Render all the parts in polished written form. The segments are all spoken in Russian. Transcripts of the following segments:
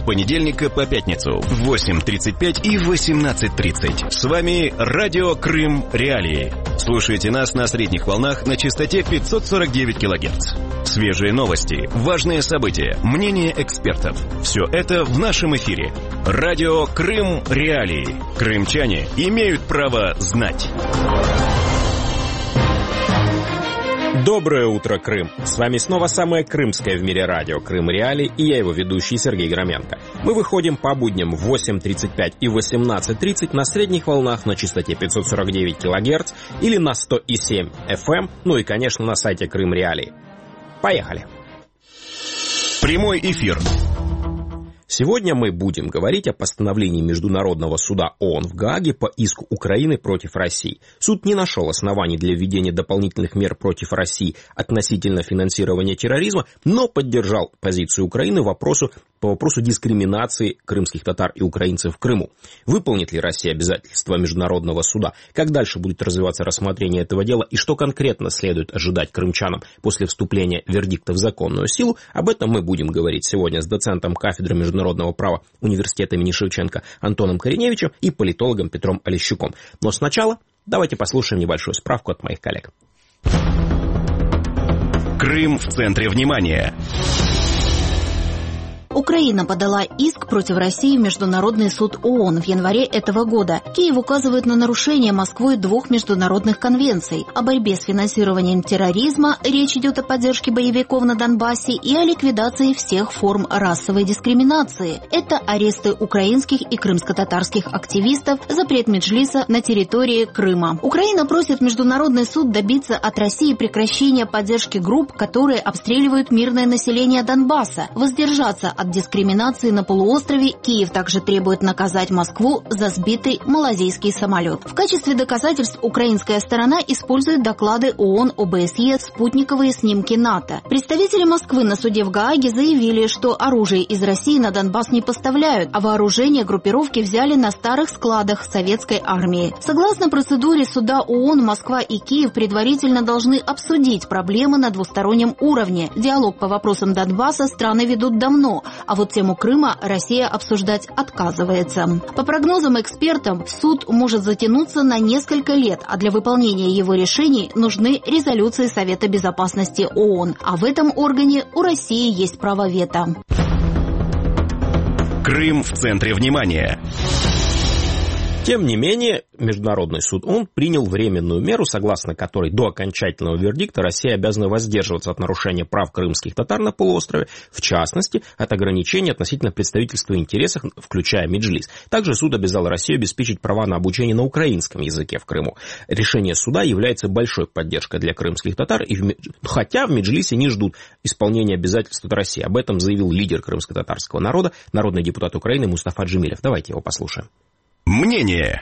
понедельника по пятницу в 8:35 и 18:30. С вами Радио Крым Реалии. Слушайте нас на средних волнах на частоте 549 кГц. Свежие новости, важные события, мнения экспертов. Все это в нашем эфире. Радио Крым Реалии. Крымчане имеют право знать. Доброе утро, Крым! С вами снова самое крымское в мире радио Крым Реалии и я, его ведущий Сергей Громенко. Мы выходим по будням в 8:35 и 18:30 на средних волнах на частоте 549 кГц или на 100,7 FM, ну и, конечно, на сайте Крым Реалии. Поехали! Прямой эфир. Сегодня мы будем говорить о постановлении Международного суда ООН в Гааге по иску Украины против России. Суд не нашел оснований для введения дополнительных мер против России относительно финансирования терроризма, но поддержал позицию Украины по вопросу дискриминации крымских татар и украинцев в Крыму. Выполнит ли Россия обязательства Международного суда? Как дальше будет развиваться рассмотрение этого дела и что конкретно следует ожидать крымчанам после вступления вердикта в законную силу? Об этом мы будем говорить сегодня с доцентом кафедры международного права Университета имени Шевченко Антоном Кореневичем и политологом Петром Олещуком. Но сначала давайте послушаем небольшую справку от моих коллег. Крым в центре внимания. Украина подала иск против России в Международный суд ООН в январе этого года. Киев указывает на нарушение Москвой двух международных конвенций. О борьбе с финансированием терроризма, речь идет о поддержке боевиков на Донбассе, и о ликвидации всех форм расовой дискриминации. Это аресты украинских и крымско-татарских активистов, запрет Меджлиса на территории Крыма. Украина просит Международный суд добиться от России прекращения поддержки групп, которые обстреливают мирное население Донбасса, воздержаться от дискриминации на полуострове. Киев также требует наказать Москву за сбитый малазийский самолет. В качестве доказательств украинская сторона использует доклады ООН, ОБСЕ, спутниковые снимки НАТО. Представители Москвы на суде в Гааге заявили, что оружие из России на Донбасс не поставляют, а вооружение группировки взяли на старых складах советской армии. Согласно процедуре суда ООН, Москва и Киев предварительно должны обсудить проблемы на двустороннем уровне. Диалог по вопросам Донбасса страны ведут давно, а вот тему Крыма Россия обсуждать отказывается. По прогнозам экспертов, суд может затянуться на несколько лет, а для выполнения его решений нужны резолюции Совета Безопасности ООН. А в этом органе у России есть право вето. Крым в центре внимания. Тем не менее, Международный суд ООН принял временную меру, согласно которой до окончательного вердикта Россия обязана воздерживаться от нарушения прав крымских татар на полуострове, в частности, от ограничений относительно представительства интересов, включая Меджлис. Также суд обязал Россию обеспечить права на обучение на украинском языке в Крыму. Решение суда является большой поддержкой для крымских татар, хотя в Меджлисе не ждут исполнения обязательств от России. Об этом заявил лидер крымско-татарского народа, народный депутат Украины Мустафа Джемилев. Давайте его послушаем. Мнение.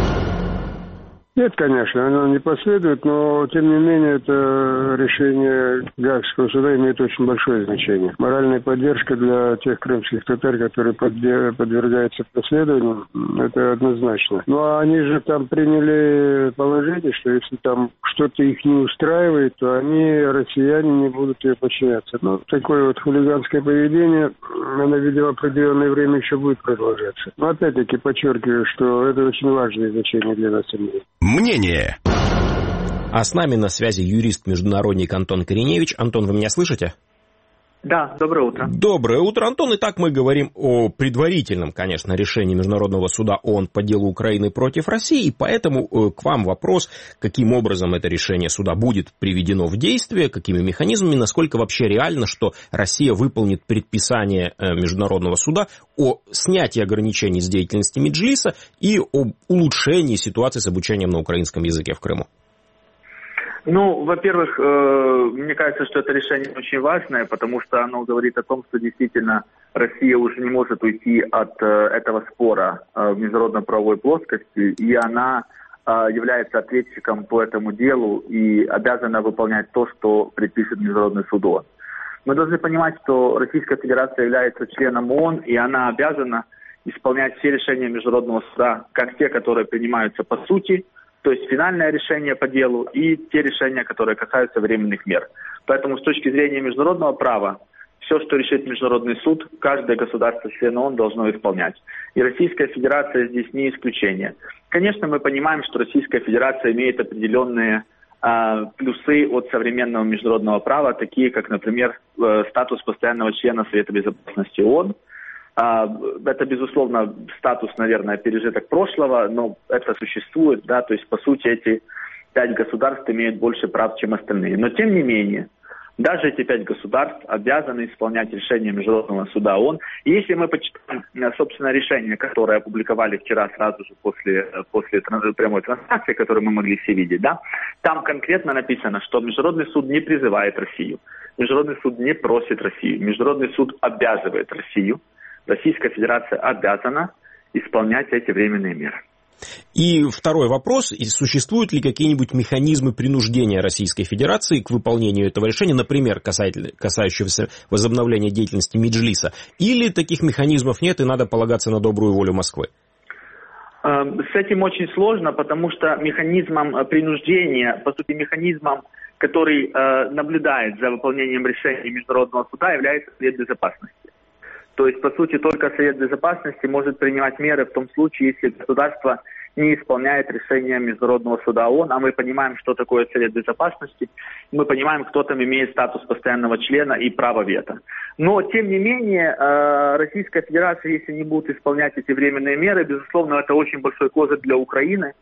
Нет, конечно, оно не последует, но, тем не менее, это решение Гаагского суда имеет очень большое значение. Моральная поддержка для тех крымских татар, которые подвергаются преследованию, это однозначно. Ну, а они же там приняли положение, что если там что-то их не устраивает, то они, россияне, не будут ее подчиняться. Ну, такое вот хулиганское поведение, оно, видимо, определенное время еще будет продолжаться. Но, опять-таки, подчеркиваю, что это очень важное значение для нас имеет. Мнение. А с нами на связи юрист-международник Антон Кореневич. Антон, вы меня слышите? Да, доброе утро. Доброе утро, Антон. Итак, мы говорим о предварительном, конечно, решении Международного суда ООН по делу Украины против России, и поэтому к вам вопрос, каким образом это решение суда будет приведено в действие, какими механизмами, насколько вообще реально, что Россия выполнит предписание Международного суда о снятии ограничений с деятельности Меджлиса и об улучшении ситуации с обучением на украинском языке в Крыму. Ну, во-первых, мне кажется, что это решение очень важное, потому что оно говорит о том, что действительно Россия уже не может уйти от этого спора в международно-правовой плоскости, и она является ответчиком по этому делу и обязана выполнять то, что предпишет Международный суд ООН. Мы должны понимать, что Российская Федерация является членом ООН, и она обязана исполнять все решения Международного суда, как те, которые принимаются по сути, то есть финальное решение по делу и те решения, которые касаются временных мер. Поэтому с точки зрения международного права все, что решит Международный суд, каждое государство-член ООН должно исполнять. И Российская Федерация здесь не исключение. Конечно, мы понимаем, что Российская Федерация имеет определенные плюсы от современного международного права, такие как, например, статус постоянного члена Совета Безопасности ООН. Это, безусловно, статус, наверное, пережиток прошлого, но это существует, да, то есть, по сути, эти 5 государств имеют больше прав, чем остальные. Но, тем не менее, даже эти 5 государств обязаны исполнять решение Международного суда ООН. И если мы почитаем, собственно, решение, которое опубликовали вчера сразу же после прямой трансляции, которую мы могли все видеть, да, там конкретно написано, что Международный суд не призывает Россию, Международный суд не просит Россию, Международный суд обязывает Россию, Российская Федерация обязана исполнять эти временные меры. И второй вопрос. Существуют ли какие-нибудь механизмы принуждения Российской Федерации к выполнению этого решения, например, касающегося возобновления деятельности Меджлиса? Или таких механизмов нет и надо полагаться на добрую волю Москвы? С этим очень сложно, потому что механизмом принуждения, по сути, механизмом, который наблюдает за выполнением решений Международного суда, является Совет Безопасности. То есть, по сути, только Совет Безопасности может принимать меры в том случае, если государство не исполняет решение Международного суда ООН, а мы понимаем, что такое Совет Безопасности, мы понимаем, кто там имеет статус постоянного члена и право вето. Но, тем не менее, Российская Федерация, если не будет исполнять эти временные меры, безусловно, это очень большой козырь для Украины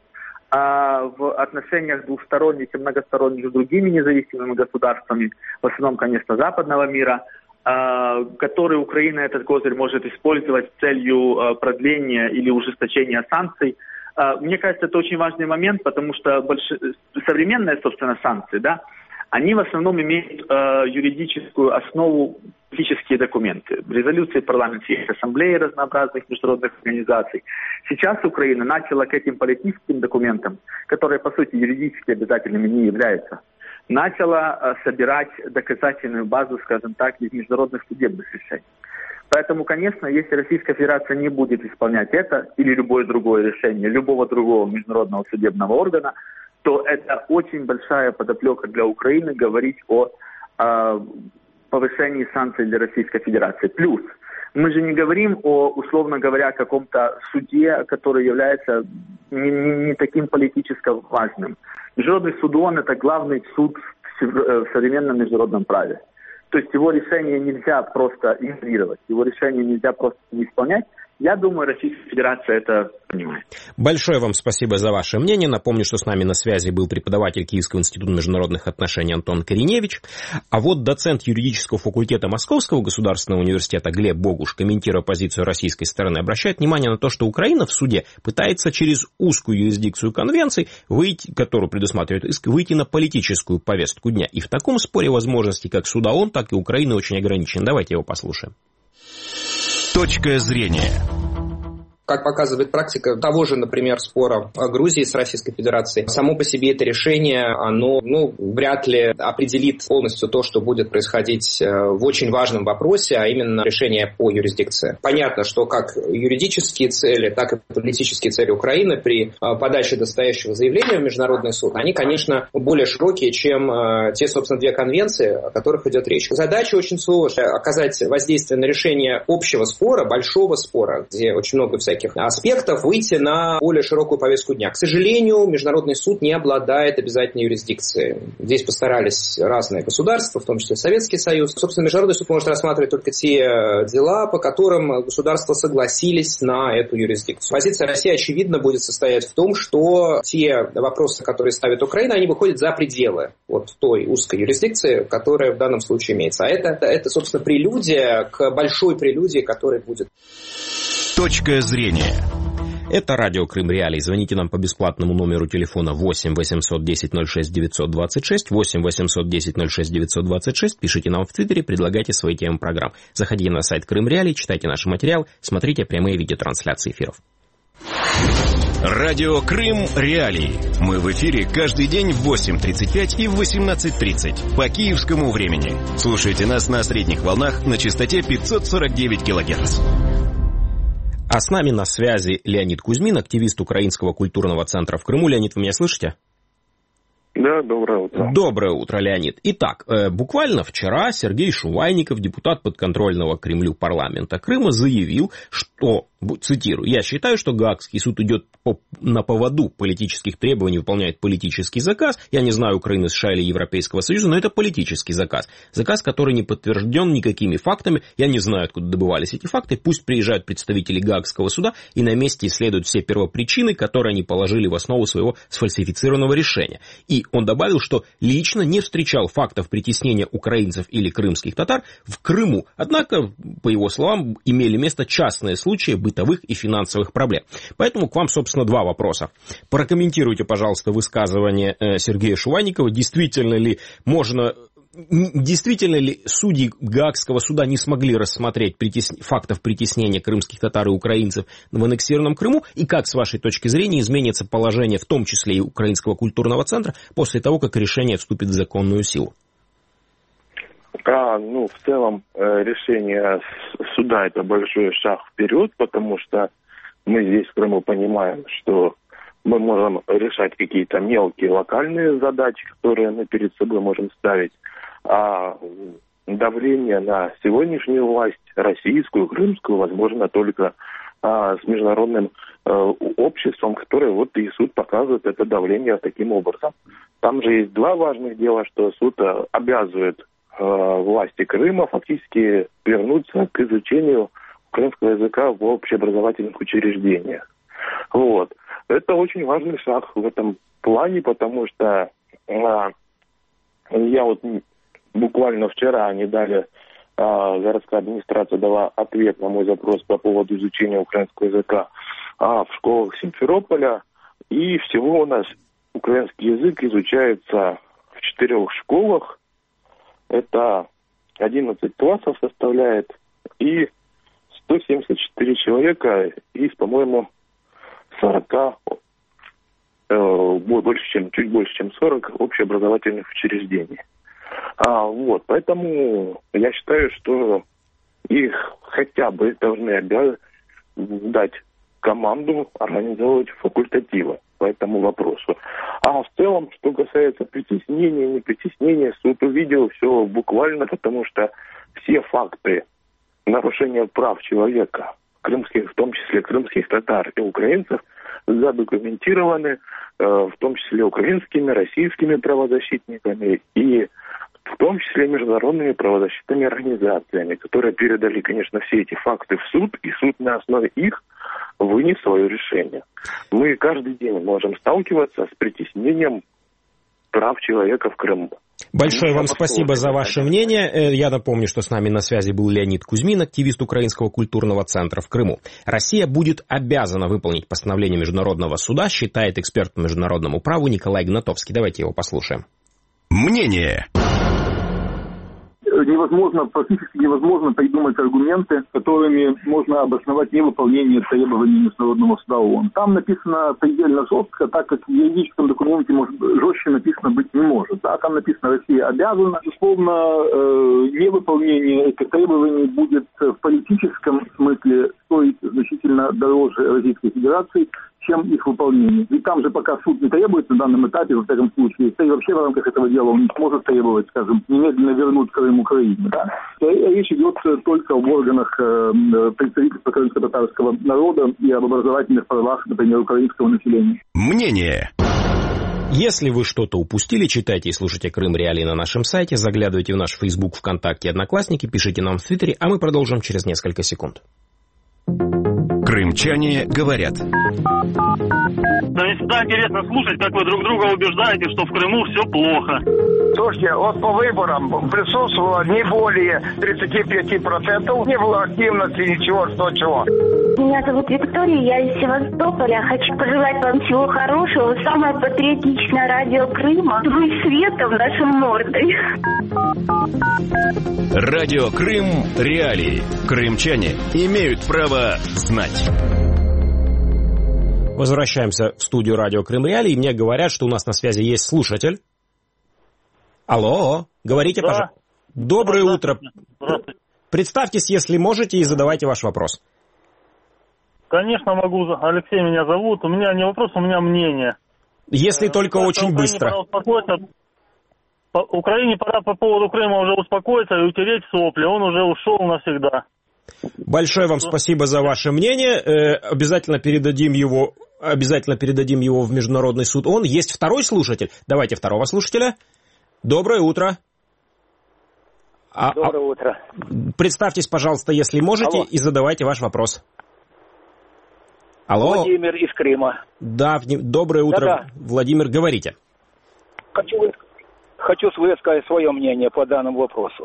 в отношениях двухсторонних и многосторонних с другими независимыми государствами, в основном, конечно, западного мира, который Украина этот козырь может использовать с целью продления или ужесточения санкций. Мне кажется, это очень важный момент, потому что современные, собственно, санкции, да, они в основном имеют юридическую основу, политические документы. Резолюции парламентских ассамблей разнообразных международных организаций. Сейчас Украина начала к этим политическим документам, которые, по сути, юридически обязательными не являются, начала собирать доказательную базу, скажем так, из международных судебных решений. Поэтому, конечно, если Российская Федерация не будет исполнять это или любое другое решение любого другого международного судебного органа, то это очень большая подоплека для Украины говорить о повышении санкций для Российской Федерации. Плюс, мы же не говорим о, условно говоря, каком-то суде, который является не таким политически важным. Международный суд ООН – это главный суд в современном международном праве. То есть его решение нельзя просто игнорировать, его решение нельзя просто не исполнять. Я думаю, Российская Федерация это понимает. Большое вам спасибо за ваше мнение. Напомню, что с нами на связи был преподаватель Киевского института международных отношений Антон Кореневич. А вот доцент юридического факультета Московского государственного университета Глеб Богуш, комментируя позицию российской стороны, обращает внимание на то, что Украина в суде пытается через узкую юрисдикцию конвенций, которую предусматривает иск, выйти на политическую повестку дня. И в таком споре возможности как суда ООН, так и Украины очень ограничены. Давайте его послушаем. Точка зрения. Как показывает практика того же, например, спора Грузии с Российской Федерацией, само по себе это решение, оно вряд ли определит полностью то, что будет происходить в очень важном вопросе, а именно решение по юрисдикции. Понятно, что как юридические цели, так и политические цели Украины при подаче настоящего заявления в Международный суд, они, конечно, более широкие, чем те, собственно, 2 конвенции, о которых идет речь. Задача очень сложная — оказать воздействие на решение общего спора, большого спора, где очень много всяких аспектов, выйти на более широкую повестку дня. К сожалению, Международный суд не обладает обязательной юрисдикцией. Здесь постарались разные государства, в том числе Советский Союз. Собственно, Международный суд может рассматривать только те дела, по которым государства согласились на эту юрисдикцию. Позиция России, очевидно, будет состоять в том, что те вопросы, которые ставит Украина, они выходят за пределы вот той узкой юрисдикции, которая в данном случае имеется. А это, собственно, прелюдия к большой прелюдии, которая будет. Точка зрения. Это радио Крым Реалии. Звоните нам по бесплатному номеру телефона 8 810 06 926, 8 810 06 926. Пишите нам в Твиттере, предлагайте свои темы программ. Заходите на сайт Крым Реалии, читайте наши материалы, смотрите прямые видеотрансляции эфиров. Радио Крым Реалии. Мы в эфире каждый день в 8:35 и в 18:30 по киевскому времени. Слушайте нас на средних волнах на частоте 549 кГц. А с нами на связи Леонид Кузьмин, активист Украинского культурного центра в Крыму. Леонид, вы меня слышите? Да, доброе утро. Доброе утро, Леонид. Итак, буквально вчера Сергей Шувайников, депутат подконтрольного Кремлю парламента Крыма, заявил, что, цитирую, «Я считаю, что Гаагский суд идет на поводу политических требований, выполняет политический заказ. Я не знаю Украины, США или Европейского Союза, но это политический заказ. Заказ, который не подтвержден никакими фактами. Я не знаю, откуда добывались эти факты. Пусть приезжают представители Гаагского суда и на месте исследуют все первопричины, которые они положили в основу своего сфальсифицированного решения». И он добавил, что лично не встречал фактов притеснения украинцев или крымских татар в Крыму. Однако, по его словам, имели место частные случаи бытовых и финансовых проблем. Поэтому к вам, собственно, два вопроса. Прокомментируйте, пожалуйста, высказывание Сергея Шувайникова. Действительно ли судьи Гаагского суда не смогли рассмотреть фактов притеснения крымских татар и украинцев в аннексированном Крыму? И как, с вашей точки зрения, изменится положение, в том числе и Украинского культурного центра, после того, как решение вступит в законную силу? В целом, решение суда – это большой шаг вперед, потому что мы здесь в Крыму понимаем, что мы можем решать какие-то мелкие локальные задачи, которые мы перед собой можем ставить, а давление на сегодняшнюю власть, российскую, крымскую, возможно только с международным обществом, которое и суд показывает это давление таким образом. Там же есть два важных дела, что суд обязывает власти Крыма фактически вернуться к изучению украинского языка в общеобразовательных учреждениях. Это очень важный шаг в этом плане, потому что я буквально вчера городская администрация дала ответ на мой запрос по поводу изучения украинского языка в школах Симферополя, и всего у нас украинский язык изучается в 4 школах. Это 11 классов составляет, и 174 человека из, по-моему, 40, чуть больше, чем 40 общеобразовательных учреждений. Поэтому я считаю, что их хотя бы должны дать команду организовывать факультативы по этому вопросу. А в целом, что касается притеснения, не притеснения, суд увидел все буквально, потому что все факты нарушения прав человека, крымских, в том числе крымских татар и украинцев, задокументированы, в том числе украинскими, российскими правозащитниками и в том числе международными правозащитными организациями, которые передали, конечно, все эти факты в суд, и суд на основе их вынес свое решение. Мы каждый день можем сталкиваться с притеснением прав человека в Крыму. Большое вам спасибо за ваше мнение. Я напомню, что с нами на связи был Леонид Кузьмин, активист Украинского культурного центра в Крыму. Россия будет обязана выполнить постановление Международного суда, считает эксперт по международному праву Николай Гнатовский. Давайте его послушаем. Мнение. Практически невозможно придумать аргументы, которыми можно обосновать невыполнение требований Международного суда ООН. Там написано предельно жестко, так как в юридическом документе жестче написано быть не может. Да? Там написано, Россия обязана. Безусловно, невыполнение этих требований будет в политическом смысле стоить значительно дороже Российской Федерации, чем их выполнение. Ведь там же пока суд не требует на данном этапе, во всяком случае, и вообще в рамках этого дела он не сможет требовать, скажем, немедленно вернуть Крым Украине. Да? Речь идет только об органах представительства крымско-татарского народа и об образовательных правах, например, украинского населения. Мнение. Если вы что-то упустили, читайте и слушайте Крым Реалии на нашем сайте, заглядывайте в наш Facebook, ВКонтакте, Одноклассники, пишите нам в Твиттере, а мы продолжим через несколько секунд. Крымчане говорят. Да и всегда интересно слушать, как вы друг друга убеждаете, что в Крыму все плохо. Слушайте, по выборам присутствовало не более 35%, не было активности, ничего, что чего. Меня зовут Виктория, я из Севастополя. Хочу пожелать вам всего хорошего. Самое патриотичное радио Крыма. Вы светом нашей мордой. Радио Крым Реалии. Крымчане имеют право знать. Возвращаемся в студию радио Крым Реалии, и мне говорят, что у нас на связи есть слушатель. Алло, говорите, да. Пожалуйста. Доброе утро. Здравствуйте. Представьтесь, если можете, и задавайте ваш вопрос. Конечно, могу. Алексей меня зовут. У меня не вопрос, у меня мнение. Если только очень быстро. Украине пора по поводу Крыма уже успокоиться и утереть сопли. Он уже ушел навсегда. Большое вам спасибо за ваше мнение. Обязательно передадим его в Международный суд ООН. Есть второй слушатель. Давайте второго слушателя. Доброе утро. Доброе утро. Представьтесь, пожалуйста, если можете, и задавайте ваш вопрос. Алло. Владимир из Крыма. Да, доброе утро. Да-да. Владимир, говорите. Хочу высказать свое мнение по данному вопросу.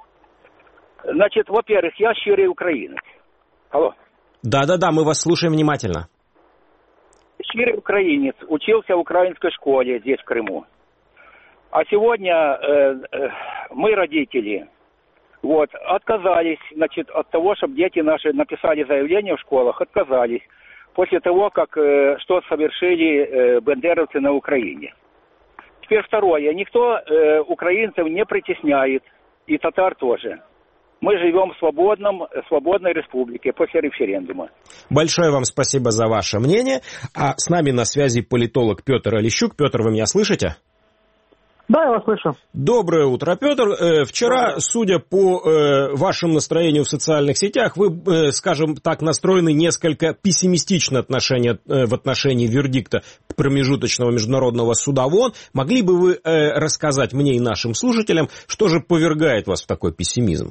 Значит, во-первых, я щирый украинец. Алло. Да-да-да, мы вас слушаем внимательно. Щирый украинец, учился в украинской школе здесь, в Крыму. А сегодня мы, родители, отказались, значит, от того, чтобы дети наши написали заявление в школах, отказались после того, как что совершили бандеровцы на Украине. Теперь второе. Никто украинцев не притесняет, и татар тоже. Мы живем в свободной республике после референдума. Большое вам спасибо за ваше мнение. А с нами на связи политолог Петр Олещук. Петр, вы меня слышите? Да, я вас слышу. Доброе утро, Петр. Вчера, судя по вашему настроению в социальных сетях, вы, скажем так, настроены несколько пессимистично в отношении вердикта промежуточного международного суда в ООН. Могли бы вы рассказать мне и нашим слушателям, что же повергает вас в такой пессимизм?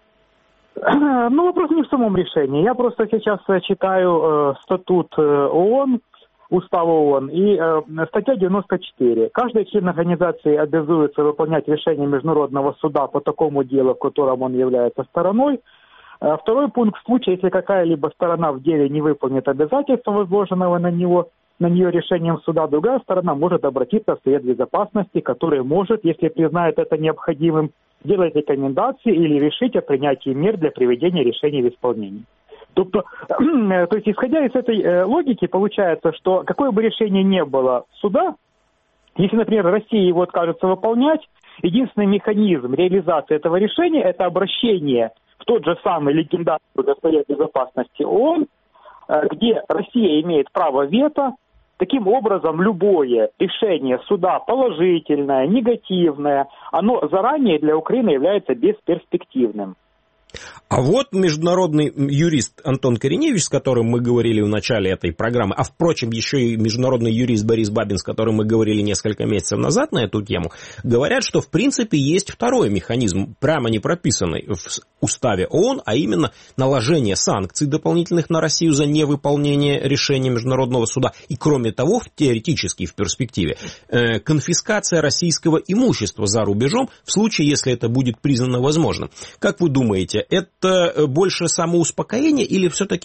Ну, вопрос не в самом решении. Я просто сейчас читаю статут ООН, Устав ООН, и статья 94. Каждый член организации обязуется выполнять решение Международного суда по такому делу, в котором он является стороной. Второй пункт: в случае, если какая-либо сторона в деле не выполнит обязательства, возложенного на нее решением суда, другая сторона может обратиться в Совет Безопасности, который может, если признает это необходимым, делать рекомендации или решить о принятии мер для приведения решений в исполнение. То есть, исходя из этой логики, получается, что какое бы решение ни было суда, если, например, Россия его откажется выполнять, единственный механизм реализации этого решения – это обращение в тот же самый легендарный Совет Безопасности ООН, где Россия имеет право вето. Таким образом, любое решение суда, положительное, негативное, оно заранее для Украины является бесперспективным. А вот международный юрист Антон Кореневич, с которым мы говорили в начале этой программы, а, впрочем, еще и международный юрист Борис Бабин, с которым мы говорили несколько месяцев назад на эту тему, говорят, что, в принципе, есть второй механизм, прямо не прописанный в уставе ООН, а именно наложение санкций дополнительных на Россию за невыполнение решения Международного суда. И, кроме того, теоретически, в перспективе, конфискация российского имущества за рубежом в случае, если это будет признано возможным. Как вы думаете, это больше самоуспокоение или все-таки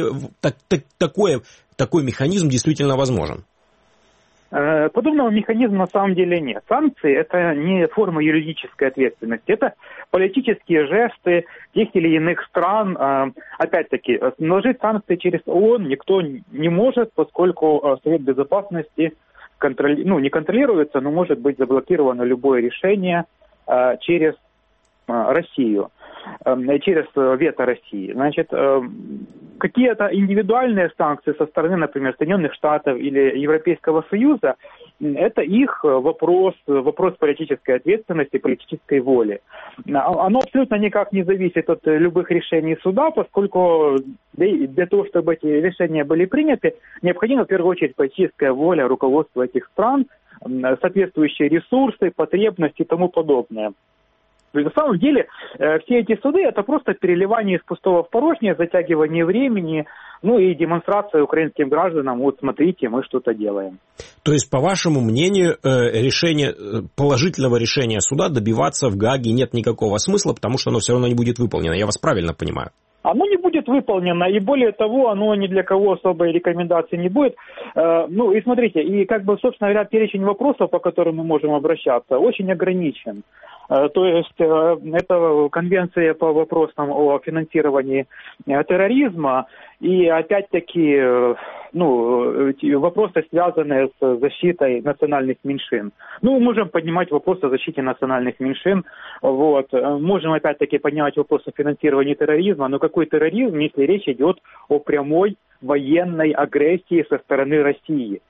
такой механизм действительно возможен? Подобного механизма на самом деле нет. Санкции – это не форма юридической ответственности, это политические жесты тех или иных стран. Опять-таки, наложить санкции через ООН никто не может, поскольку Совет Безопасности не контролируется, но может быть заблокировано любое решение через Россию, через вето России. Значит, какие-то индивидуальные санкции со стороны, например, Соединенных Штатов или Европейского Союза, это их вопрос политической ответственности, политической воли. Оно абсолютно никак не зависит от любых решений суда, поскольку для того, чтобы эти решения были приняты, необходима в первую очередь политическая воля руководства этих стран, соответствующие ресурсы, потребности и тому подобное. То есть, на самом деле, все эти суды – это просто переливание из пустого в порожнее, затягивание времени, и демонстрация украинским гражданам: вот смотрите, мы что-то делаем. То есть, по вашему мнению, положительного решения суда добиваться в Гааге нет никакого смысла, потому что оно все равно не будет выполнено. Я вас правильно понимаю? Оно не будет выполнено, и более того, оно ни для кого особой рекомендации не будет. И смотрите, собственно говоря, перечень вопросов, по которым мы можем обращаться, очень ограничен. То есть это конвенция по вопросам о финансировании терроризма и опять-таки вопросы, связанные с защитой национальных меньшин. Мы можем поднимать вопрос о защите национальных меньшин, можем опять-таки поднимать вопрос о финансировании терроризма, но какой терроризм, если речь идет о прямой военной агрессии со стороны России?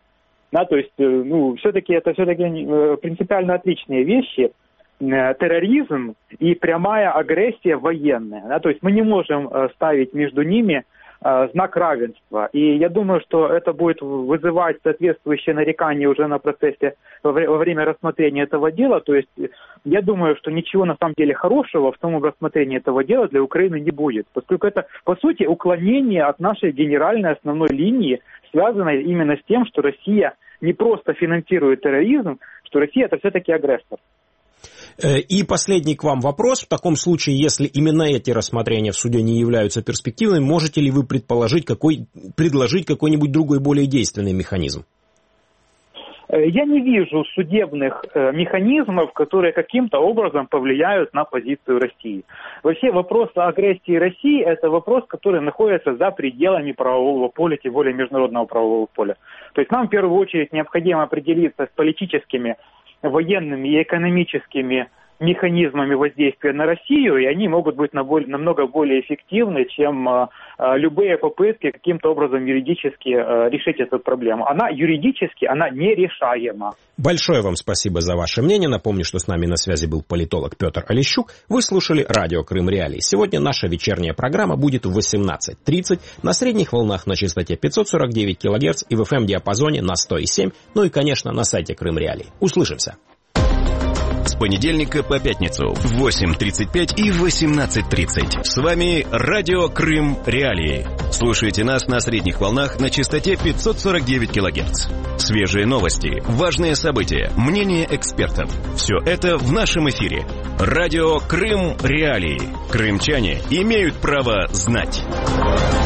Да, то есть, все-таки это принципиально отличные вещи. Терроризм и прямая агрессия военная. Да, то есть мы не можем ставить между ними знак равенства. И я думаю, что это будет вызывать соответствующие нарекания уже на процессе во время рассмотрения этого дела. То есть я думаю, что ничего на самом деле хорошего в самом рассмотрении этого дела для Украины не будет, поскольку это, по сути, уклонение от нашей генеральной основной линии, связанной именно с тем, что Россия не просто финансирует терроризм, что Россия это все-таки агрессор. И последний к вам вопрос. В таком случае, если именно эти рассмотрения в суде не являются перспективными, можете ли вы предложить какой-нибудь другой, более действенный механизм? Я не вижу судебных механизмов, которые каким-то образом повлияют на позицию России. Вообще вопрос о агрессии России – это вопрос, который находится за пределами правового поля, тем более международного правового поля. То есть нам в первую очередь необходимо определиться с политическими, военными и экономическими механизмами воздействия на Россию, и они могут быть намного более эффективны, чем любые попытки каким-то образом юридически решить эту проблему. Она юридически, она нерешаема. Большое вам спасибо за ваше мнение. Напомню, что с нами на связи был политолог Петр Олещук. Вы слушали радио Крым Реалии. Сегодня наша вечерняя программа будет в 18:30 на средних волнах на частоте 549 кГц и в FM-диапазоне на 100,7, ну и, конечно, на сайте Крым Реалии. Услышимся. С понедельника по пятницу в 8:35 и 18:30. С вами радио Крым Реалии. Слушайте нас на средних волнах на частоте 549 кГц. Свежие новости, важные события, мнения экспертов. Все это в нашем эфире. Радио Крым Реалии. Крымчане имеют право знать.